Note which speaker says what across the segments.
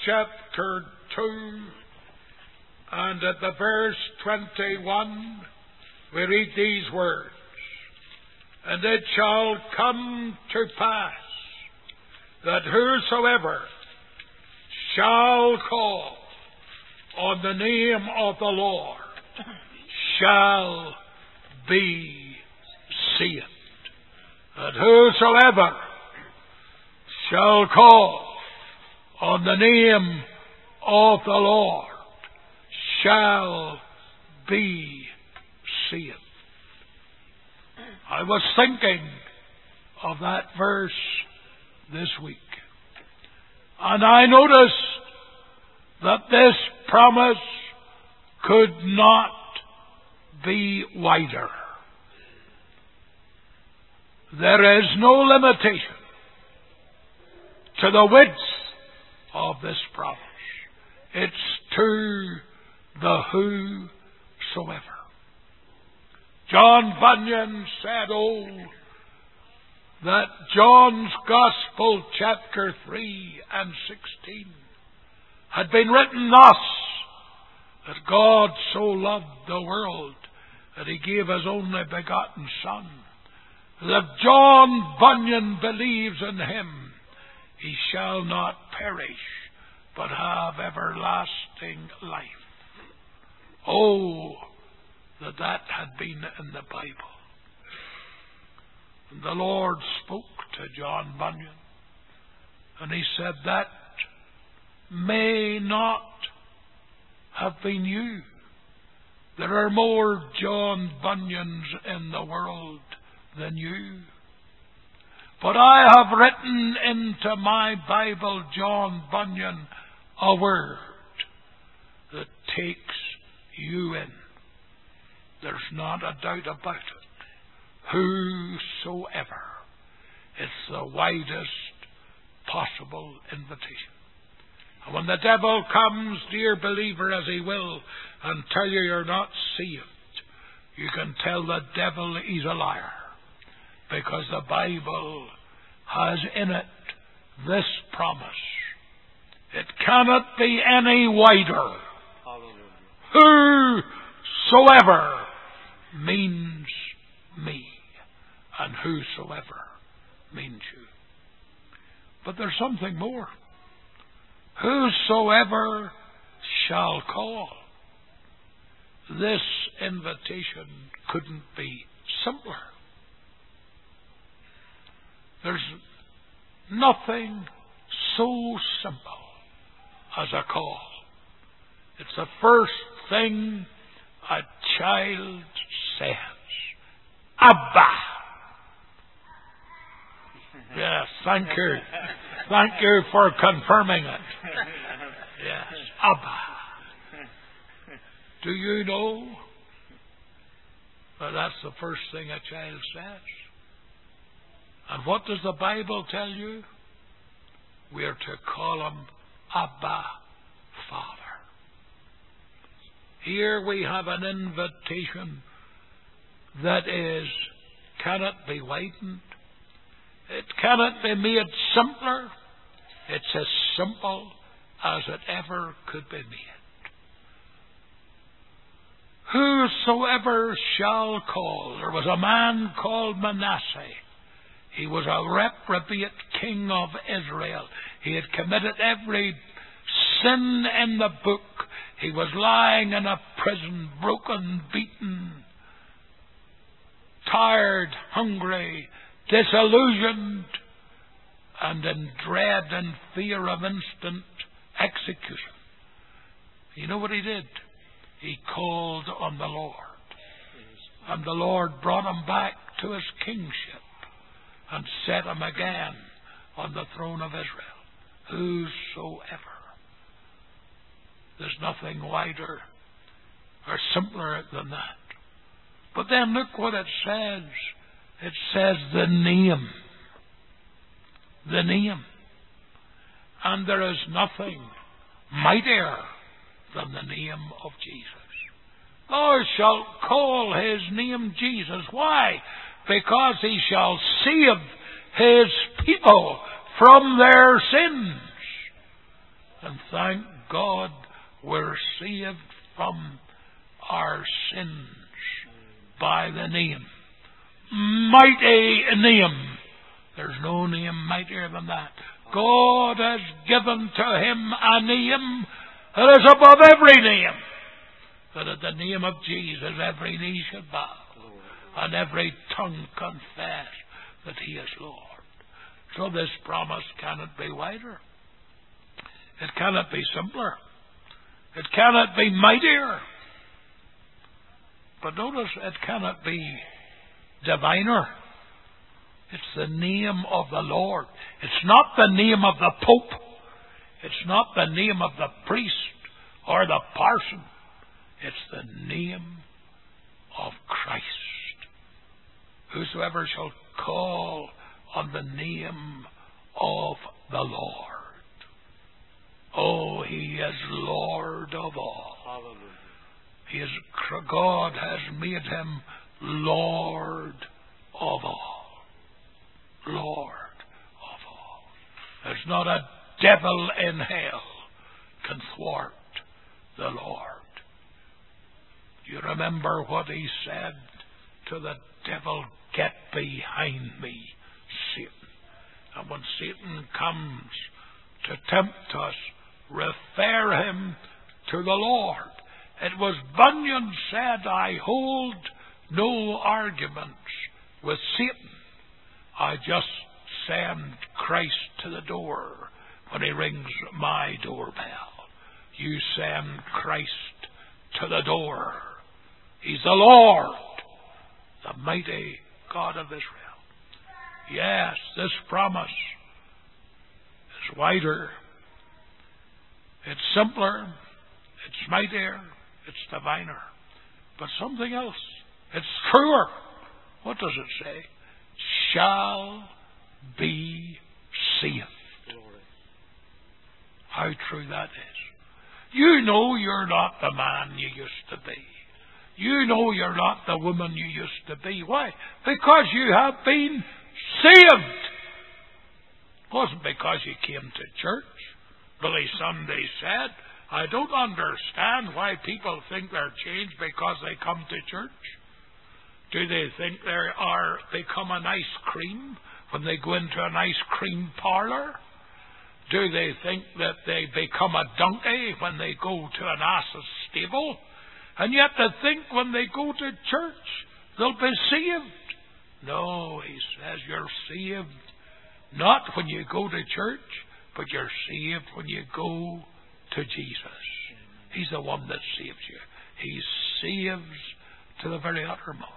Speaker 1: chapter 2, and at the verse 21, we read these words. And it shall come to pass that whosoever shall call on the name of the Lord shall be saved. And whosoever shall call on the name of the Lord shall be saved. I was thinking of that verse this week, and I noticed that this promise could not be wider. There is no limitation to the width of this promise. It's to the whosoever. John Bunyan said, that John's Gospel, chapter 3 and 16, had been written thus, that God so loved the world that He gave His only begotten Son, that if John Bunyan believes in Him, he shall not perish, but have everlasting life. Oh, that had been in the Bible. And the Lord spoke to John Bunyan, and He said, that may not have been you. There are more John Bunyans in the world than you. But I have written into my Bible, John Bunyan, a word that takes you in. There's not a doubt about it. Whosoever. It's the widest possible invitation. And when the devil comes, dear believer, as he will, and tell you you're not saved, you can tell the devil he's a liar. Because the Bible has in it this promise. It cannot be any wider. Hallelujah. Whosoever means me, and whosoever means you. But there's something more. Whosoever shall call. This invitation couldn't be simpler. There's nothing so simple as a call. It's the first thing a child says. Abba. Yes, thank you. Thank you for confirming it. Yes, Abba. Do you know that that's the first thing a child says? And what does the Bible tell you? We are to call Him Abba, Father. Here we have an invitation that cannot be widened. It cannot be made simpler. It's as simple as it ever could be made. Whosoever shall call. There was a man called Manasseh. He was a reprobate king of Israel. He had committed every sin in the book. He was lying in a prison, broken, beaten, tired, hungry, disillusioned, and in dread and fear of instant execution. You know what he did? He called on the Lord. And the Lord brought him back to his kingship and set him again on the throne of Israel. Whosoever. There's nothing wider or simpler than that. But then look what it says. It says the name. The name. And there is nothing mightier than the name of Jesus. Thou shalt call His name Jesus. Why? Because He shall save His people from their sins. And thank God we're saved from our sins by the name. Mighty name. There's no name mightier than that. God has given to him a name that is above every name. That at the name of Jesus every knee should bow and every tongue confess that he is Lord. So this promise cannot be wider. It cannot be simpler. It cannot be mightier. But notice, it cannot be diviner. It's the name of the Lord. It's not the name of the Pope. It's not the name of the priest or the parson. It's the name of Christ. Whosoever shall call on the name of the Lord. Oh, he is Lord of all. Hallelujah. God has made him Lord of all. Lord of all. There's not a devil in hell can thwart the Lord. Do you remember what he said to the devil? Get behind me, Satan. And when Satan comes to tempt us, refer him to the Lord. It was Bunyan said, I hold no arguments with Satan. I just send Christ to the door when he rings my doorbell. You send Christ to the door. He's the Lord, the mighty God of Israel. Yes, this promise is wider. It's simpler. It's mightier. It's diviner. But something else. It's truer. What does it say? Shall be saved. How true that is. You know you're not the man you used to be. You know you're not the woman you used to be. Why? Because you have been saved. It wasn't because you came to church. Billy Sunday said, I don't understand why people think they're changed because they come to church. Do they think they become an ice cream when they go into an ice cream parlour? Do they think that they become a donkey when they go to an ass's stable? And yet they think when they go to church, they'll be saved. No, he says you're saved not when you go to church, but you're saved when you go to Jesus. He's the one that saves you. He saves to the very uttermost.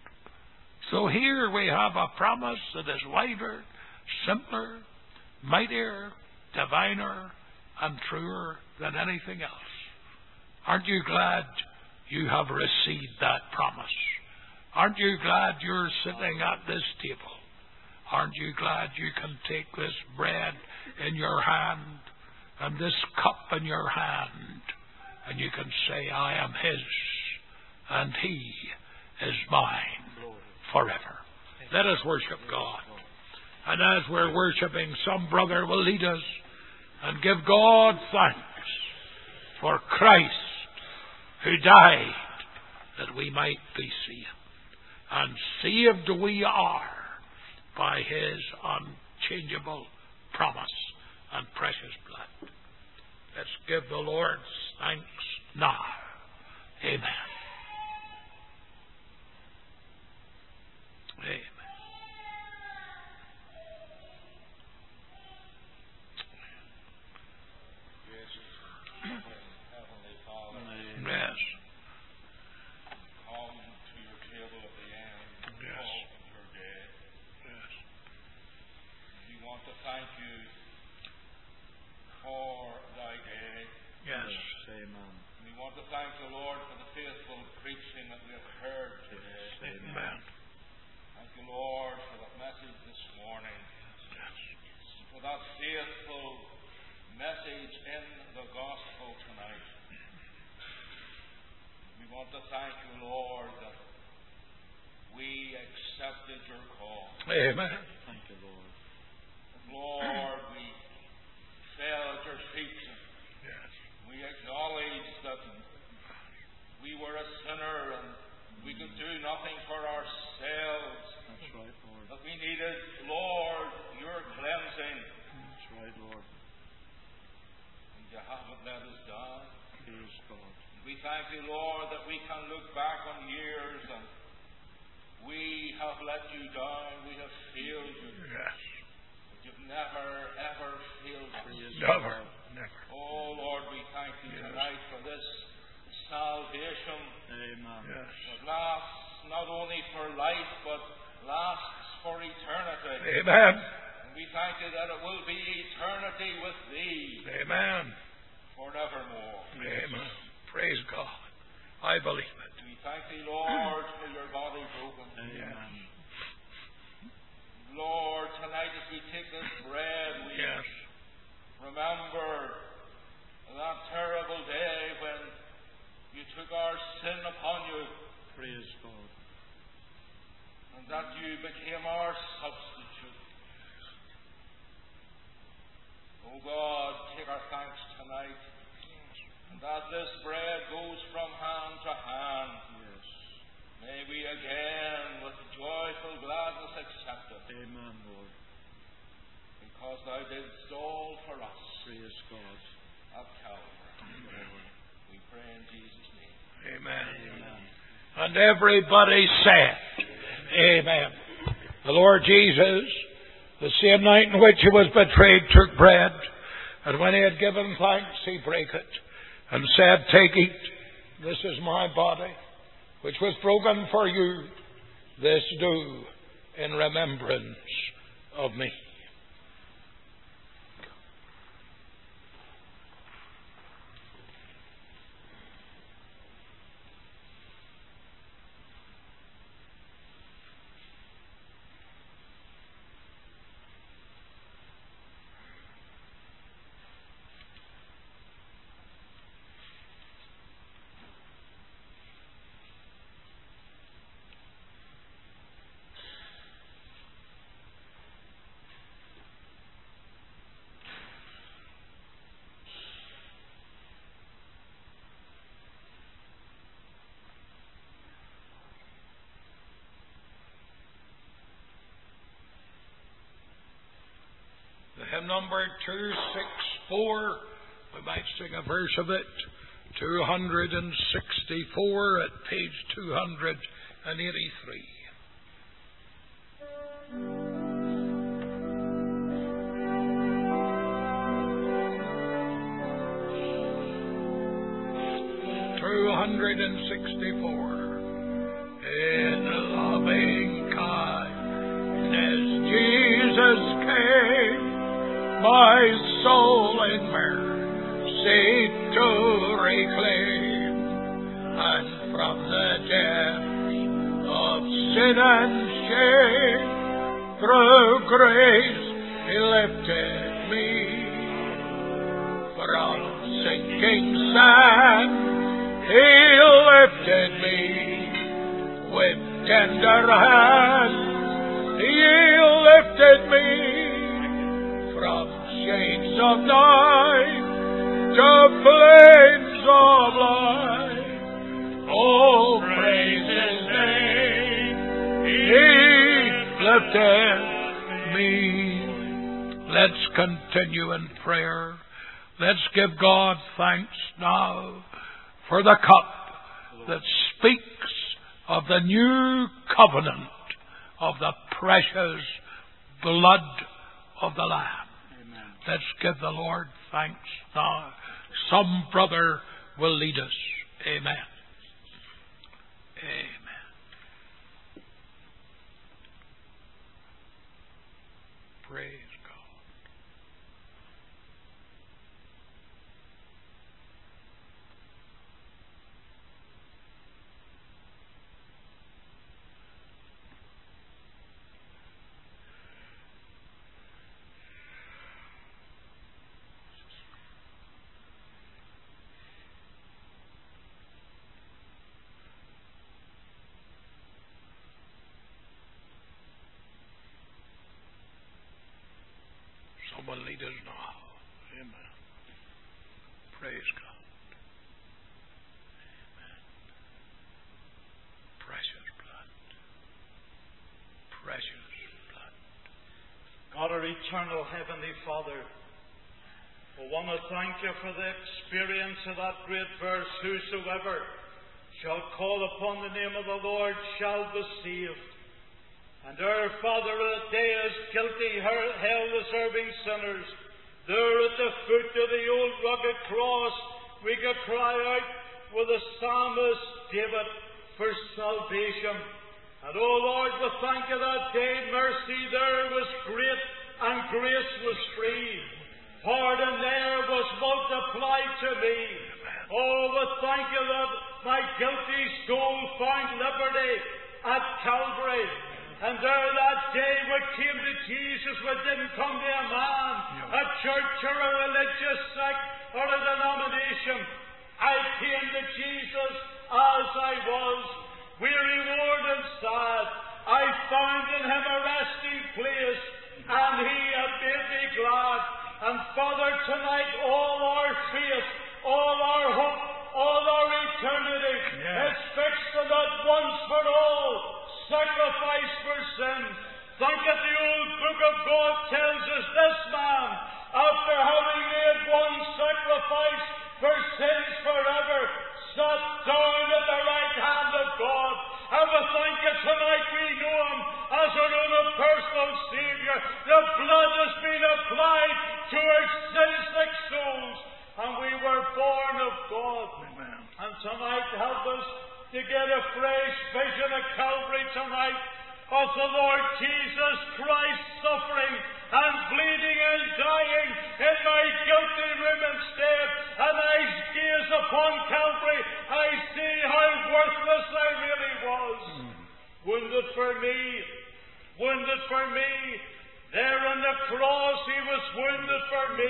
Speaker 1: So here we have a promise that is wider, simpler, mightier, diviner, and truer than anything else. Aren't you glad you have received that promise? Aren't you glad you're sitting at this table? Aren't you glad you can take this bread in your hand and this cup in your hand, and you can say, I am his, and he is mine forever. Let us worship God. And as we're worshiping, some brother will lead us and give God thanks for Christ who died that we might be saved. And saved we are by his unchangeable promise and precious blood. Let's give the Lord thanks now. Amen. Amen.
Speaker 2: Heavenly Father,
Speaker 1: yes.
Speaker 2: Come to your table at the end
Speaker 1: Yes.
Speaker 2: of your day.
Speaker 1: Yes.
Speaker 2: We want to thank you for thy day.
Speaker 1: Yes.
Speaker 3: Amen.
Speaker 2: We want to thank the Lord for the faithful preaching that we have heard today.
Speaker 1: Amen.
Speaker 2: Thank you, Lord, for that message this morning.
Speaker 1: Yes.
Speaker 2: For that faithful message in the gospel tonight. We want to thank you, Lord, that we accepted your call.
Speaker 1: Amen.
Speaker 3: Thank you, Lord.
Speaker 2: Lord, we fell at your feet and let us die.
Speaker 3: Praise God.
Speaker 2: We thank Thee, Lord, that we can look back on years and we have let You down, we have failed You.
Speaker 1: Yes.
Speaker 2: But You've never, ever failed us.
Speaker 1: Never. Never.
Speaker 2: Oh, Lord, we thank Thee
Speaker 1: Yes.
Speaker 2: tonight for this salvation
Speaker 3: Amen.
Speaker 1: Yes.
Speaker 2: that lasts not only for life, but lasts for eternity.
Speaker 1: Amen.
Speaker 2: And we thank Thee that it will be eternity with Thee
Speaker 1: Amen.
Speaker 2: forevermore.
Speaker 1: Amen. Praise God. I believe it.
Speaker 2: We thank Thee, Lord, for Your body broken.
Speaker 3: Amen.
Speaker 2: Lord, tonight as we take this bread, we
Speaker 1: Yes.
Speaker 2: remember that terrible day when You took our sin upon You
Speaker 3: Praise God.
Speaker 2: and that You became our substitute. Oh God, take our thanks tonight, and that this bread goes from hand to hand.
Speaker 3: Yes.
Speaker 2: May we again, with joyful gladness, accept it,
Speaker 3: Amen, Lord.
Speaker 2: because Thou didst all for us
Speaker 3: Praise God.
Speaker 2: at Calvary.
Speaker 3: Lord.
Speaker 2: We pray in Jesus' name.
Speaker 1: Amen.
Speaker 3: Amen.
Speaker 1: And everybody said, Amen. The Lord Jesus, the same night in which He was betrayed, took bread, and when He had given thanks, He brake it, and said, Take, eat. This is my body, which was broken for you. This do in remembrance of me. Hymn number 264, we might sing a verse of it. 264 at page 283. In loving kindness Jesus came, my soul in mercy to reclaim, and from the depths of sin and shame, through grace He lifted me. From sinking sand He lifted me, with tender hand He lifted me, from shades of night to flames of light. Oh, praise His name, He lifted me. Let's continue in prayer. Let's give God thanks now for the cup that speaks of the new covenant of the precious blood of the Lamb.
Speaker 3: Amen.
Speaker 1: Let's give the Lord thanks now. Some brother will lead us. Amen. Amen. Praise God. Someone lead us now. Amen. Praise God. Amen. Precious blood. Precious blood.
Speaker 3: God, our eternal Heavenly Father, I want to thank you for the experience of that great verse, whosoever shall call upon the name of the Lord shall be saved. And our Father, that day as guilty, hell-deserving sinners, there at the foot of the old rugged cross, we could cry out with the psalmist David for salvation. And, oh Lord, we thank you that day mercy there was great and grace was free. Pardon there was multiplied to me. Oh, we thank you that my guilty soul found liberty at Calvary. And there that day we came to Jesus, we didn't come to a man, a church or a religious sect or a denomination. I came to Jesus as I was, weary, worn and sad. I found in Him a resting place, and He had made me glad. And Father, tonight all our faith, all our hope, all our eternity is fixed on that once for all sacrifice for sin. Think that the old book of God tells us this man, after having made one sacrifice for sins forever, sat down at the right hand of God. And we thank you tonight we know Him as our own personal Saviour. The blood has been applied to our sin-sick souls, and we were born of God. Amen. And tonight help us to get a fresh vision of Calvary tonight of the Lord Jesus Christ suffering and bleeding and dying in my guilty room instead. And I gaze upon Calvary, I see how worthless I really was. Wounded for me, wounded for me. There on the cross He was wounded for me.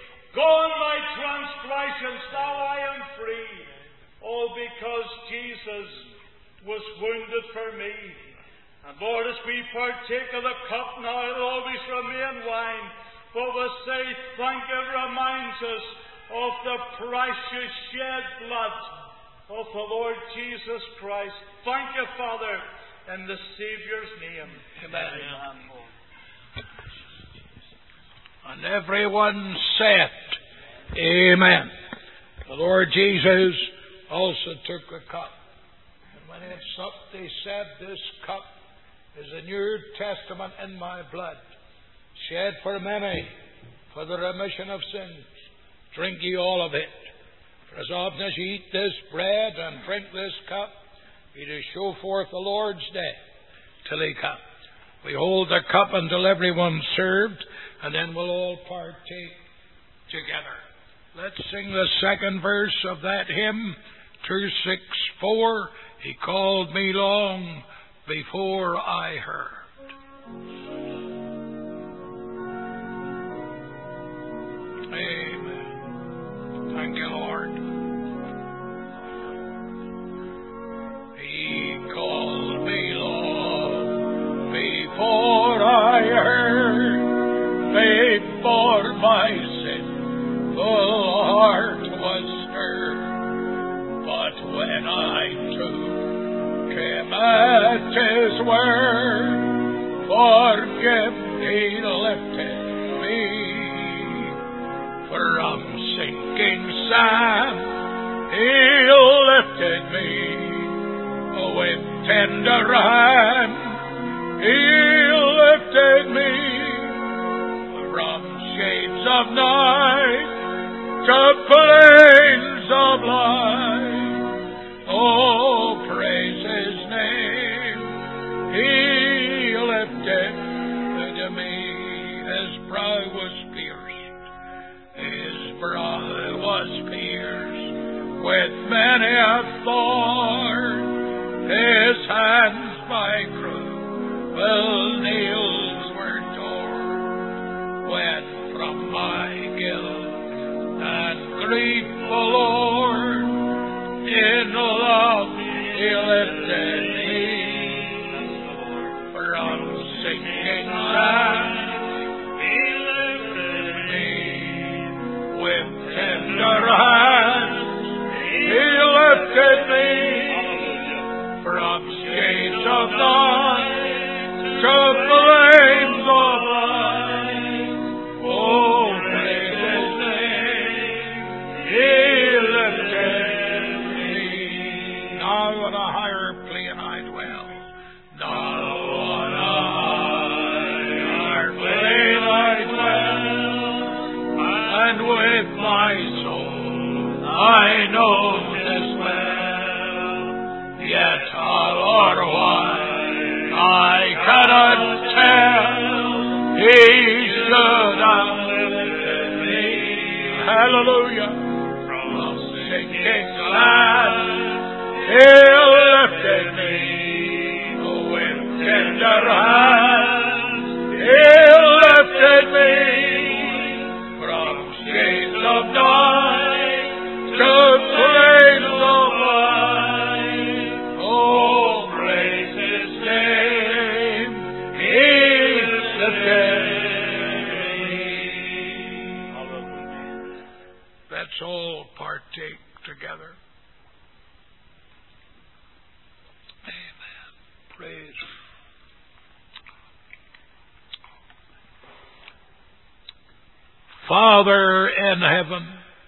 Speaker 3: Gone my transgressions, now I am free. All because Jesus was wounded for me. And Lord, as we partake of the cup now, it'll always remain wine. But we say thank you, reminds us of the precious shed blood of the Lord Jesus Christ. Thank you, Father, in the Saviour's name.
Speaker 1: Amen. And everyone said, Amen. The Lord Jesus also took a cup. And when he supped, He said, This cup is a New Testament in my blood, shed for many, for the remission of sins. Drink ye all of it. For as often as ye eat this bread and drink this cup, ye do show forth the Lord's death till He come. We hold the cup until everyone's served, and then we'll all partake together. Let's sing the second verse of that hymn, 264. He called me long before I heard. Amen. Thank you, Lord. He called me long before I heard, before my sinful heart was stirred. But when I took Him at His word, forgive He lifted me from sinking sand. He lifted me with tender hand. He lifted me from shades of night to plains of light. Oh, praise His name. He lifted me. His brow was pierced. His brow was pierced with many a thorn. His hands by cruel nails were torn. When from my guilt and grief, the Lord in love He lifted me from sinking sand. He lifted me with tender hands. He lifted me from shades of night to flames of light. Oh, praise His name. and with my soul I know 'tis well. Yet how or why I cannot tell. He should have lifted me, hallelujah, from sinking land. He lifted me with tender hands. He lifted me from shades of night to plains of light. Oh, praise His name. He lifted me. Let's all partake together. Amen. Praise. Father in heaven,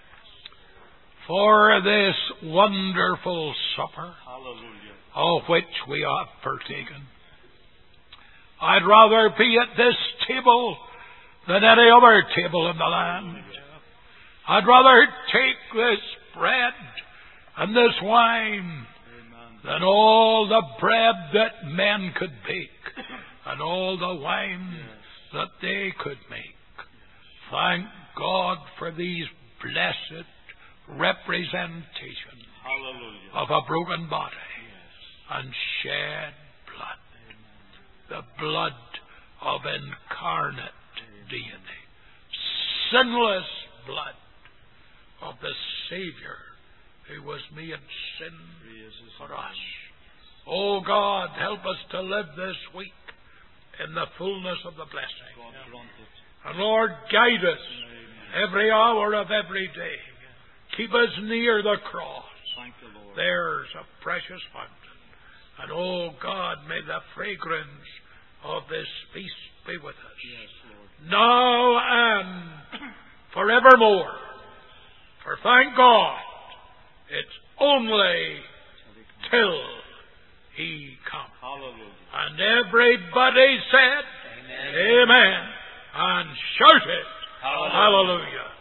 Speaker 1: for this wonderful supper,
Speaker 3: Hallelujah,
Speaker 1: of which we have partaken, I'd rather be at this table than any other table in the land. I'd rather take this bread and this wine than all the bread that men could bake and all the wine that they could make. Thank God for these blessed representations of a broken body and shed blood. The blood of incarnate deity. Sinless blood of the Savior who was made sin for us. Oh God, help us to live this week in the fullness of the blessing. And Lord, guide us every hour of every day. Keep us near the cross. There's a precious fountain. And oh God, may the fragrance of this feast be with us. Now and forevermore. For thank God, it's only till He comes. And everybody said, Amen. And shout it. Hallelujah.